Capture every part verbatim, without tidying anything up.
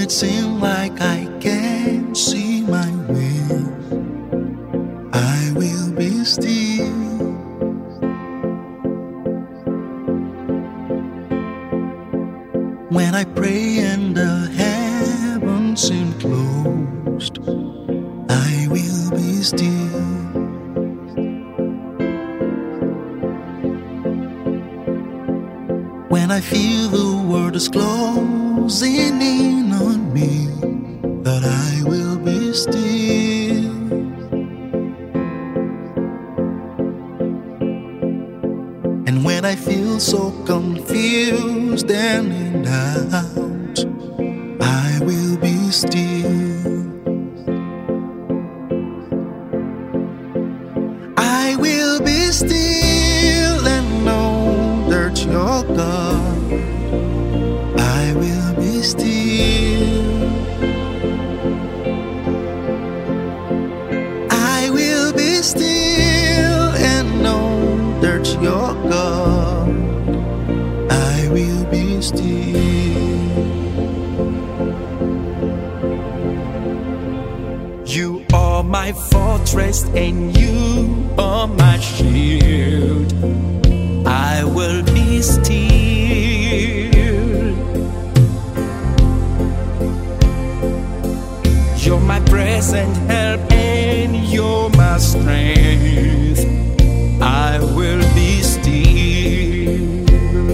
it seems like I can't see my way, I will be still. When I pray and the heavens seem closed, I will be still. When I feel the world is closing in on me, that I will be still. And when I feel so confused and in doubt, I will be still. I will be still and know that you're God. I will be still. I will be still and know that you're God. I will be still. You are my fortress and you are my shield. I will be still. You're my present help and you're my strength. I will be still.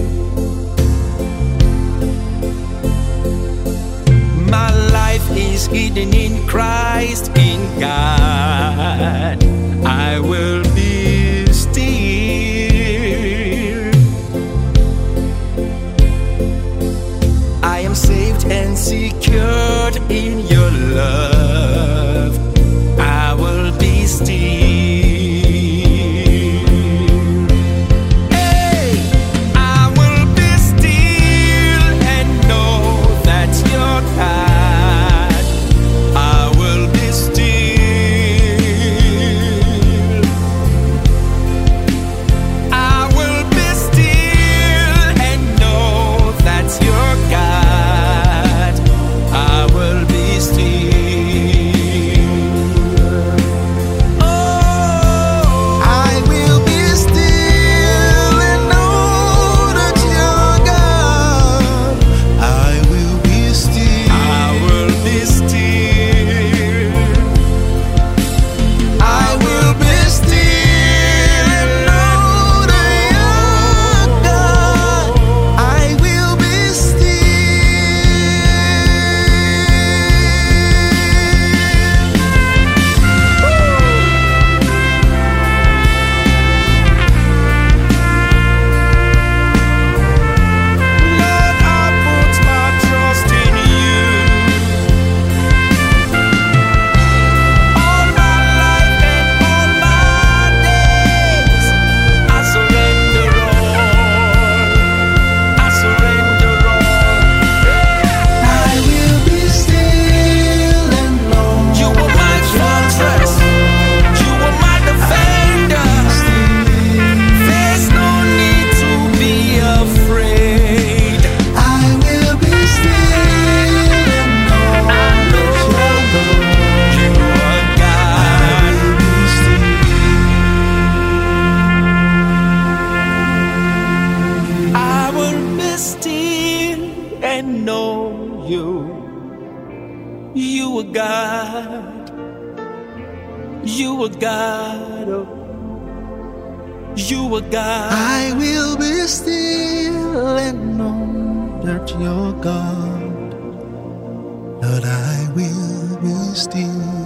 My life is hidden in Christ, in God. I will be still. I am saved and secured in your love. I will be still. And know you, you are God, you are God, oh, you are God. I will be still and know that you're God, that I will be still.